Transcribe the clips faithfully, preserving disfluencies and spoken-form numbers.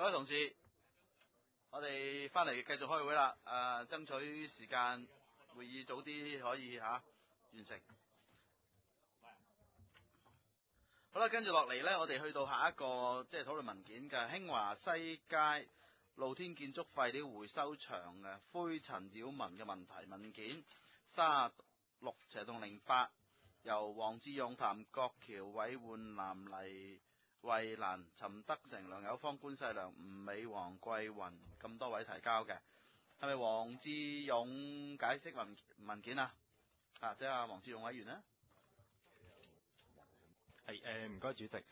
各位同事，我哋翻嚟繼續開會啦。誒、呃，爭取時間，會議早啲可以吓、啊、完成。好啦，跟住落嚟呢，我哋去到下一個即係討論文件嘅興華西街露天建築廢料回收場嘅灰塵擾民嘅問題文件三六斜洞零八，由黃志勇、譚國橋、韋煥南、黎慧蘭、陳德成、梁友芳、官世良、吳美黃、桂雲咁多位提交嘅，係咪黃志勇解釋文文件啊？啊，即係黃志勇委員呢？ 係誒，唔該主席。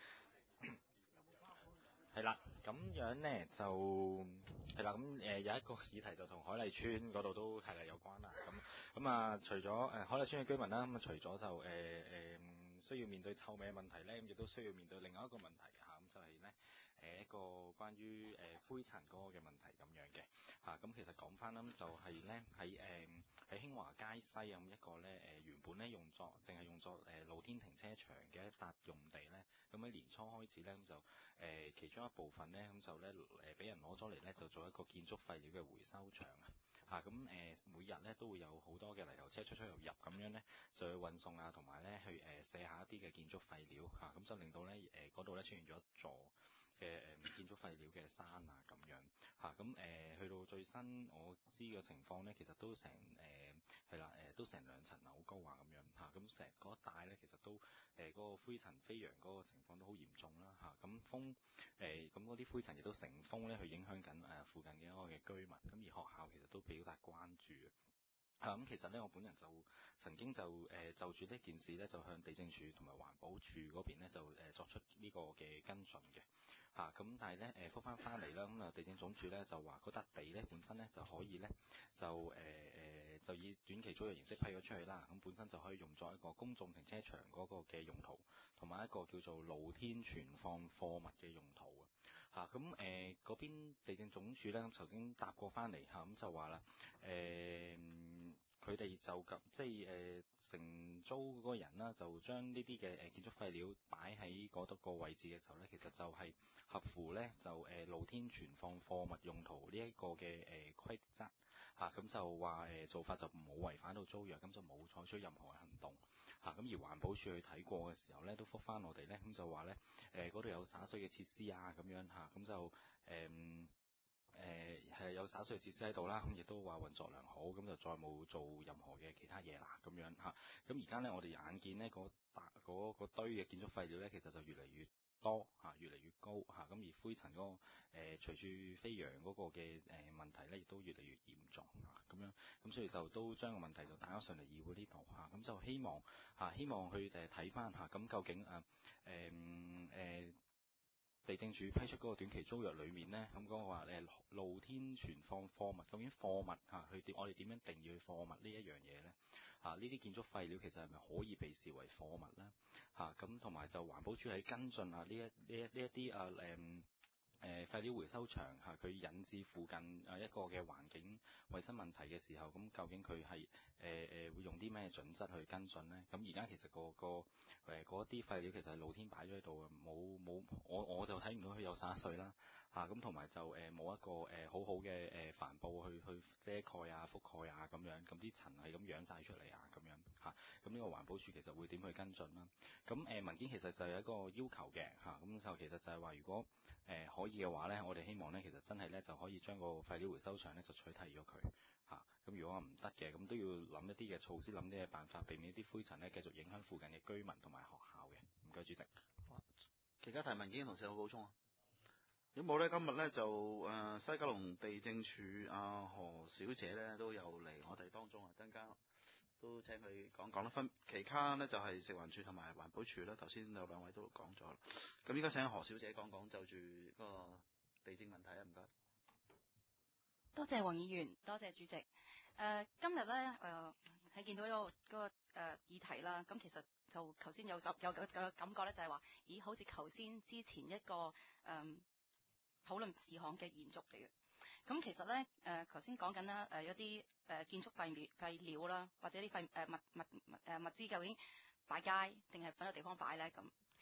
係啦，咁樣呢就係啦，咁誒、呃、有一個議題就同海麗村嗰度都係啦有關啦。咁咁啊，除咗誒、呃、海麗村嘅居民啦，咁啊除咗就誒誒、呃、需要面對臭味嘅問題咧，咁亦都需要面對另外一個問題嚇，咁就係咧誒一個關於誒、呃、灰塵嗰個嘅問題咁樣嘅嚇。咁、啊、其實講翻啦，就係咧喺誒喺興華街西咁一個咧誒、呃、原本咧用作淨係用作誒、呃、露天停車場嘅一笪用地咧，咁喺年初開始咧咁就誒、呃、其中一部分咧咁就咧誒俾人攞咗嚟咧就做一個建築廢料嘅回收場啊嚇。咁誒、呃、每日咧都會有好多嘅泥頭車出出入入咁樣咧就去運送啊，同埋咧去誒、呃、卸下一啲嘅建築廢料嚇，咁、啊、就令到咧誒嗰度咧出現咗一座嘅誒建築廢料嘅山啊咁樣嚇。咁、啊、誒去到最新我知嘅情況咧，其實都成誒係啦誒都成兩層樓高啊咁樣嚇。咁成嗰一帶咧其實都誒嗰、呃那個灰塵飛揚嗰個情況都好嚴重啦嚇。咁、啊、風誒咁嗰啲灰塵亦都成風咧去影響緊誒、呃、附近嘅一個嘅居民。咁而學校其實都表達關注。啊，咁其實咧，我本人就曾經就誒、呃、就住呢件事咧，就向地政署同埋環保署嗰邊咧，就誒、呃、作出呢個嘅跟進嘅嚇。咁、啊、但係咧誒覆翻翻嚟啦，咁啊地政總署咧就話嗰笪地咧本身咧就可以咧就誒誒、呃、就以短期租約形式批咗出去啦。咁、啊、本身就可以用作一個公眾停車場嗰個嘅用途，同埋一個叫做露天存放貨物嘅用途啊嚇。咁誒嗰邊地政總署咧，咁曾經答過翻嚟嚇，咁、啊、就話啦誒。佢哋就咁即係誒、呃、承租嗰個人啦，就將呢啲嘅誒建築廢料擺喺嗰度個位置嘅時候咧，其實就係合乎咧就誒、呃、露天存放貨物用途呢一個嘅誒、呃、規則嚇，咁、啊、就話誒、呃、做法就冇違反到租約，咁就冇採取任何行動嚇。咁、啊、而環保署去睇過嘅時候咧，都覆返我哋咧，咁就話咧誒嗰度有灑水嘅設施啊，咁樣嚇，咁、啊、就誒。呃誒係、呃、有灑水設施喺度啦，咁亦都話運作良好，咁就再冇做任何嘅其他嘢啦，咁樣嚇。咁而家呢，我哋眼見呢嗰笪嗰堆嘅建築廢料呢，其實就越嚟越多嚇、啊，越嚟越高嚇。咁、啊、而灰塵嗰、那個誒、呃、隨住飛揚嗰個嘅誒、呃、問題呢，亦都越嚟越嚴重嚇。咁、啊、樣咁所以就都將個問題就帶咗上嚟議會呢度嚇。咁、啊、就希望嚇、啊，希望去誒睇翻嚇，咁、啊、究竟誒誒誒。呃呃地政署批出嗰個短期租約裏面呢，咁講話誒露天存放貨物，究竟貨物嚇去點？我哋點樣定義貨物呢一樣嘢呢？嚇呢啲建築廢料其實係咪可以被視為貨物呢？嚇咁同埋就環保署喺跟進啊呢一呢一呢一啲啊誒誒廢料回收場嚇佢引致附近啊一個嘅環境衞生問題嘅時候，咁究竟佢係誒誒會用啲咩準則去跟進呢？咁而家其實個個誒嗰啲廢料其實係露天擺咗喺度嘅，冇冇我我就睇唔到佢有灑水啦嚇，咁同埋就誒冇、呃、一個誒、呃、好好嘅誒帆布去去遮蓋啊覆蓋啊咁樣，咁啲塵係咁揚晒出嚟啊咁樣嚇，咁呢個環保署其實會點去跟進啦？咁誒、呃、文件其實就有一個要求嘅嚇，咁就其實就係話如果誒、呃、可以嘅話咧，我哋希望咧其實真係咧就可以將個廢料回收場咧就取締咗佢嚇。咁、啊、如果話唔得嘅，咁都要諗一啲嘅措施，諗啲嘅辦法，避免啲灰塵咧繼續影響附近嘅居民同埋學校嘅。唔該，主席。 其他提文件同事有冇補充啊？如果冇咧，今日咧就誒、呃、西九龍地政署阿、啊、何小姐咧都有嚟我哋當中啊，陣間都請佢講講啦。分期間呢，就係、是、食環署同埋環保署啦，頭先有兩位都講咗啦。咁依家請何小姐講講就住嗰個地政問題啊，唔該。 多謝黃議員，多謝主席。誒、呃、今日咧誒喺見到一個嗰、那個誒、呃、議題啦，咁其實就頭先有有有個感覺咧，就係話，咦，好似頭先之前一個誒、呃、討論事項嘅延續嚟嘅。咁其實咧誒頭先講緊啦誒一啲誒建築廢料廢料啦，或者啲廢誒物物物誒物資究竟擺街定係揾個地方擺咧咁。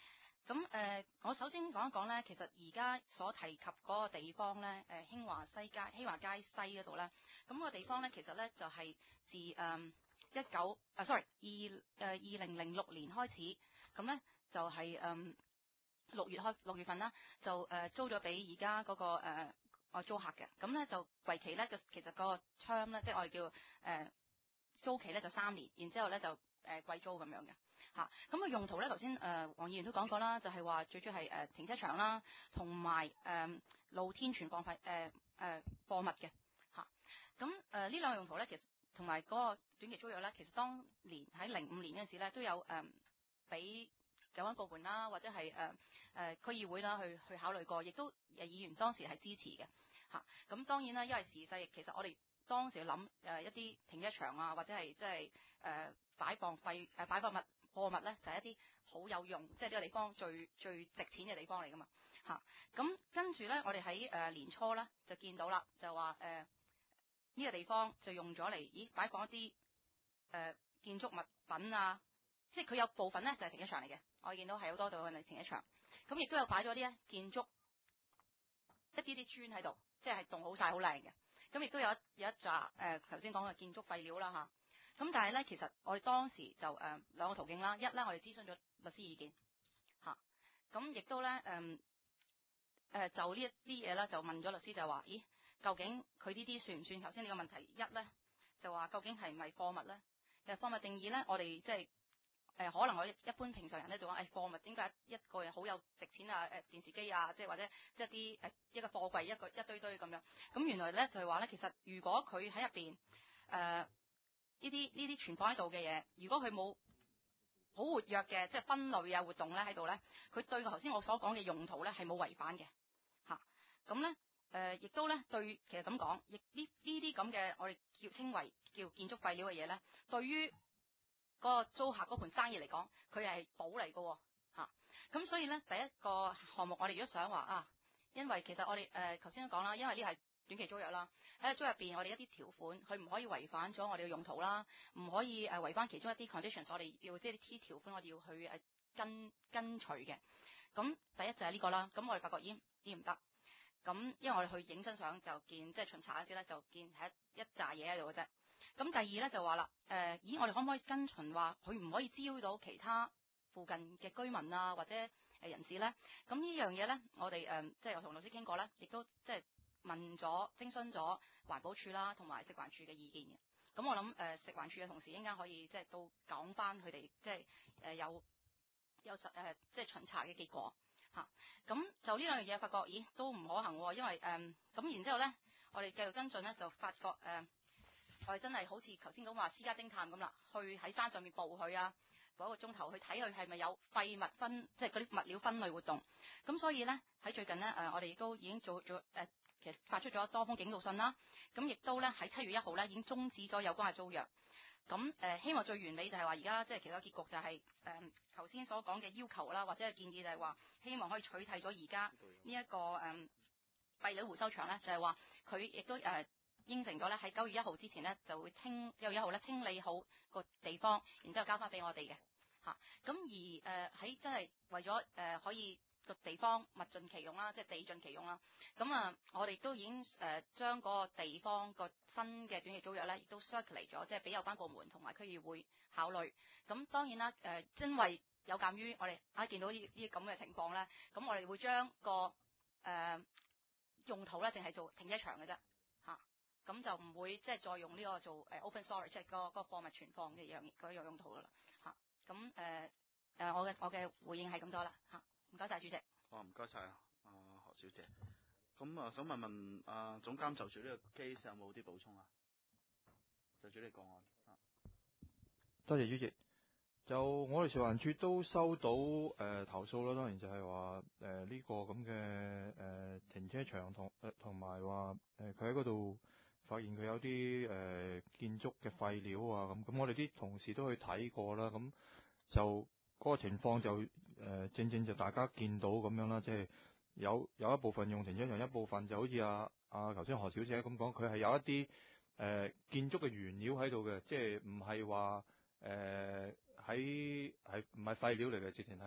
咁誒、呃，我首先講一講咧，其實而家所提及嗰個地方咧，誒興華西街、興華街西嗰度咧，咁、個地方咧，其實咧就係、是、自誒一九啊，sorry 二誒二零零六年開始，咁咧就係誒六月開六月份啦，就誒、呃、租咗俾而家嗰個誒、呃、我租客嘅，咁咧就為期咧就其實個 term 咧，即係我哋叫誒、呃、租期咧就三年，然之後咧就誒、呃、貴租咁樣嘅。嚇，咁嘅用途咧，頭先誒黃議員都講過啦，就係、是、話最主要係誒停車場啦，同埋誒露天存放廢誒誒貨物嘅嚇。咁誒呢兩個用途咧，其實同埋嗰個短期租約咧，其實當年喺零五年嗰陣時咧，都有誒俾有關部門啦，或者係誒誒區議會啦去去考慮過，亦都誒議員當時係支持嘅嚇。咁、啊、當然啦，因為時勢，其實我哋當時諗誒一啲停車場啊，或者係即係誒擺放廢誒擺放物。貨物咧就係、是、一啲好有用，即係呢個地方最最值錢嘅地方嚟噶嘛嚇。咁跟住咧，我哋喺誒年初咧就見到啦，就話誒呢個地方就用咗嚟，咦擺放一啲誒、呃、建築物品啊，即係佢有部分咧就係、是、停車場嚟嘅。我見到係好多度嘅停車場，咁亦都有擺咗啲建築一啲啲磚喺度，即係棟好晒好靚嘅。咁亦都有一有一紮誒頭先講嘅建築廢料啦嚇。咁但係咧，其實我哋當時就誒、呃、兩個途徑啦。一咧，我哋諮詢咗律師意見嚇，咁、啊、亦都咧誒誒就呢一啲嘢咧，就問咗律師就話：咦，究竟佢呢啲算唔算頭先呢個問題？一咧就話究竟係唔係貨物咧？其實貨物定義咧，我哋即係誒可能我一般平常人咧就話誒貨物點解一個嘢好有值錢啊？誒、呃、電視機啊，即係或者即係啲誒一個貨櫃一個一堆堆咁樣。咁原來咧就係話咧，其實如果佢喺入邊誒。呃呢啲呢啲存放喺度嘅嘢，如果佢冇好活躍嘅即係分類啊活動咧喺度咧，佢對頭先我所講嘅用途咧係冇違反嘅嚇。咁咧誒，亦都咧對其實咁講，亦呢呢啲咁嘅我哋叫稱為叫建築廢料嘅嘢咧，對於嗰個租客嗰盤生意嚟講，佢係寶嚟嘅嚇。咁所以咧第一個項目，我哋如果想話啊，因為其實我哋誒頭先都講啦，因為呢係短期租約啦，喺租入邊我哋一啲條款，佢唔可以違反咗我哋嘅用途啦，唔可以誒違反其中一啲 conditions，我哋要即係啲 T 條款，我哋要去誒跟跟隨嘅。咁第一就係呢個啦，咁我哋發覺咦咦唔得，咁因為我哋去影張相就見，即係巡查嗰啲咧就見係一一紮嘢喺度嘅啫。咁第二咧就話啦，誒、呃、咦我哋可唔可以跟循話佢唔可以滋擾到其他附近嘅居民啊或者誒人士咧？咁呢樣嘢咧，我哋誒、呃、即係有同老師傾過咧，亦都即係。問咗、徵詢咗環保署啦，同埋食環署嘅意見嘅。咁我諗誒、呃、食環署嘅同事應該可以即係都講翻佢哋即係誒、呃、有有實誒、呃、即係巡查嘅結果嚇。咁、啊、就呢兩樣嘢發覺，咦都唔可行喎，因為誒咁、呃、然之後咧，我哋繼續跟進咧，就發覺誒、呃、我哋真係好似頭先講話私家偵探咁啦，去喺山上面捕佢啊，嗰一個鐘頭去睇佢係咪有廢物分，即係嗰啲物料分類活動。咁所以咧喺最近咧誒、呃，我哋亦都已經做咗誒。呃其實發出咗多封警告信啦，咁亦都咧喺七月一號咧已經終止咗有關嘅租約。咁誒、呃、希望最完美就係話而家即係其他結局就係誒頭先所講嘅要求啦，或者係建議就係話希望可以取締咗而家呢一個誒廢料回收場咧，就係話佢亦都誒、呃、應承咗咧喺九月一號之前咧就會清九月一號咧清理好個地方，然之後交翻俾我哋嘅嚇。咁、啊、而誒喺、呃、真係為咗誒、呃、可以。個地方物盡其用啦，即係地盡其用啦。咁啊，我哋都已經誒、呃、將嗰個地方個新嘅短期租約咧，亦都 circulate 咗，即係俾有關部門同埋區議會考慮。咁當然啦，誒、呃，因為有鑑於我哋啊見到呢呢咁嘅情況咧，咁我哋會將個誒、呃、用途咧，淨係做停車場嘅啫嚇。咁、啊、就唔會即係再用呢個做誒 open storage，即係個嗰個貨物存放嘅樣嗰樣用途噶啦嚇。咁誒誒，我嘅我嘅回應係咁多啦嚇。唔該晒主席。 哦，唔該晒啊，阿何小姐。咁啊，想問問啊、呃、總監就住呢個 case 有冇啲補充啊？就住呢個個案啊。 多謝主席。就我哋食環署都收到誒、呃、投訴啦，當然就係話誒呢個咁嘅誒停車場同誒同埋話誒佢喺嗰度發現佢有啲誒、呃、建築嘅廢料啊咁，咁我哋啲同事都去睇過啦，咁就。嗰個情況就誒、呃、正正就大家見到咁樣啦，即係有有一部分用停車場，一部分就好似阿阿頭先何小姐咁講，佢係有一啲誒、呃、建築嘅原料喺度嘅，即係唔係話誒喺係唔係廢料嚟嘅，直情係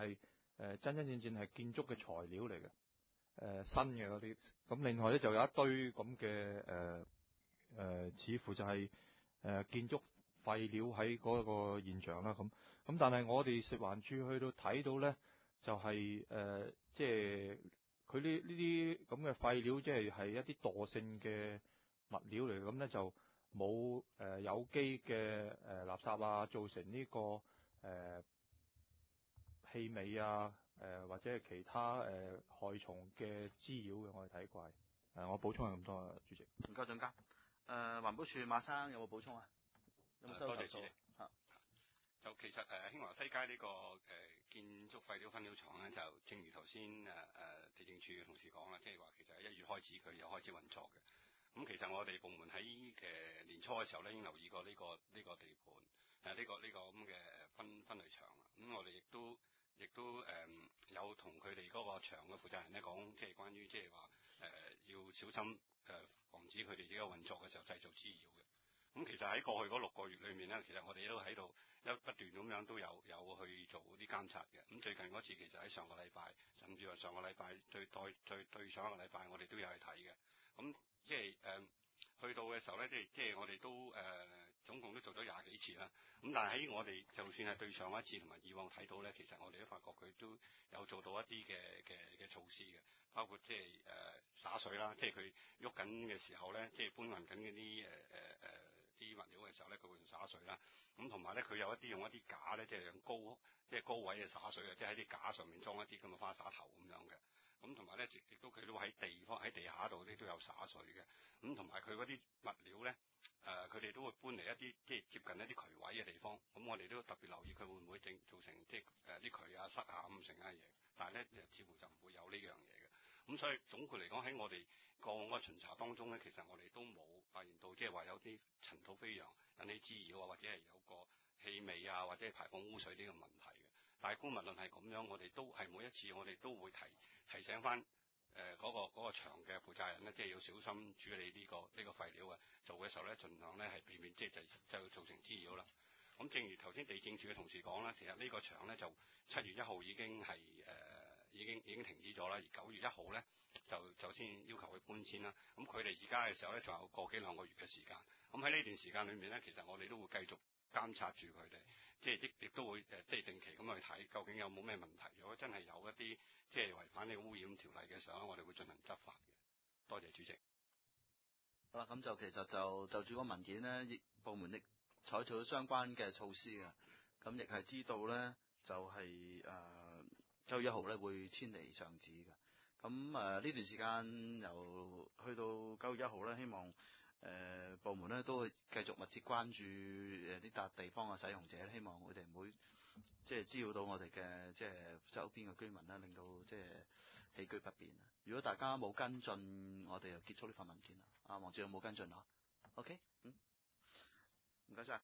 呃、真真正正係建築嘅材料嚟嘅，誒、呃、新嘅嗰啲。咁另外咧就有一堆咁嘅誒誒，似乎就係、是、誒、呃、建築廢料喺嗰個現場啦。咁咁但係我哋食環署去到睇到咧，就係、是、誒、呃、即係佢呢呢啲咁嘅廢料，即係係一啲惰性嘅物料嚟，咁咧就冇誒、呃、有機嘅誒、呃、垃圾啊，造成呢、這個誒、呃、氣味啊，誒、呃、或者係其他誒、呃、害蟲嘅滋擾嘅，我哋睇過。誒、呃，我補充係咁多啊，主席。 唔該，總監。誒、呃，環保署馬生有冇補充啊？有冇收到投訴？ 多謝主席。就其實誒、呃、興華西街呢、這個誒、呃、建築廢料分料廠咧，就正如頭先誒誒地政處嘅同事講啦，即係話其實喺一月開始佢又開始運作嘅。咁、嗯、其實我哋部門喺嘅、呃、年初嘅時候咧，已經留意過呢、這個呢、這個地盤誒呢個呢、這個咁嘅分分類場啦。咁、嗯、我哋亦都亦都誒、呃、有同佢哋嗰個場嘅負責人咧講，即係關於即係話誒要小心誒、呃、防止佢哋呢個運作嘅時候製造滋擾嘅。咁、嗯、其實喺過去嗰六個月裏面咧，其實我哋都喺度一不斷咁樣都有有去做啲監察嘅。咁、嗯、最近嗰次其實喺上個禮拜，甚至話上個禮拜對對對對上一個禮拜，我哋都有去睇嘅。咁、嗯、即係誒、呃、去到嘅時候咧，即係即係我哋都誒、呃、總共都做咗廿幾次啦。咁、嗯、但係喺我哋就算係對上一次同埋以往睇到咧，其實我哋都發覺佢都有做到一啲嘅嘅嘅措施嘅，包括即係誒灑水啦，即係佢喐緊嘅時候咧，即係搬運緊嗰啲誒誒誒。呃呃啲物料嘅時候咧，佢會用灑水啦。咁同埋咧，佢有一啲用一啲架咧，即係用高即係高位嘅灑水嘅，即係喺啲架上面裝一啲咁嘅花灑頭咁樣嘅。咁同埋咧，亦都佢都喺地方喺地下度咧都有灑水嘅。咁同埋佢嗰啲物料咧，誒佢哋都會搬嚟一啲即係接近一啲渠位嘅地方。咁我哋都特別留意佢會唔會整造成即係誒啲渠啊塞下咁成嘅嘢。但係咧，似乎就唔會有呢樣嘢嘅。咁所以總括嚟講，喺我哋過往嘅巡查當中咧，其實我哋都冇發現到，即係話有啲塵土飛揚引起滋擾啊，或者係有個氣味啊，或者係排放污水呢個問題嘅。但係姑勿論係咁樣，我哋都係每一次我哋都會提提醒翻誒嗰個嗰、嗰個場嘅負責人咧，即係要小心處理呢、呢個呢、呢個廢料嘅，做嘅時候咧，盡量咧係避免即係就就造成滋擾啦。咁正如頭先地政處嘅同事講啦，其實呢個場咧就七月一號已經係誒。呃已經已經停止咗啦，而九月一號咧就就先要求佢搬遷啦。咁佢哋而家嘅時候咧，仲有個幾兩個月嘅時間。咁喺呢段時間裏面咧，其實我哋都會繼續監察住佢哋，即係亦亦都會誒即係定期咁去睇究竟有冇咩問題。如果真係有一啲即係違反呢個污染條例嘅時候咧，我哋會進行執法嘅。多謝主席。 好啦，咁就其實就就住個文件咧，亦部門亦採取咗相關嘅措施嘅。咁亦係知道咧，就係誒。呃九月一號咧會遷離上址嘅，咁誒呢段時間由去到九月一號咧，希望誒、呃、部門咧都會繼續密切關注誒呢笪地方嘅使用者，希望佢哋唔會即係滋擾到我哋嘅即係周邊嘅居民啦，令到即係起居不便。如果大家冇跟進，我哋就結束呢份文件啦。阿黃志勇冇跟進啊 ，OK，嗯，唔該晒。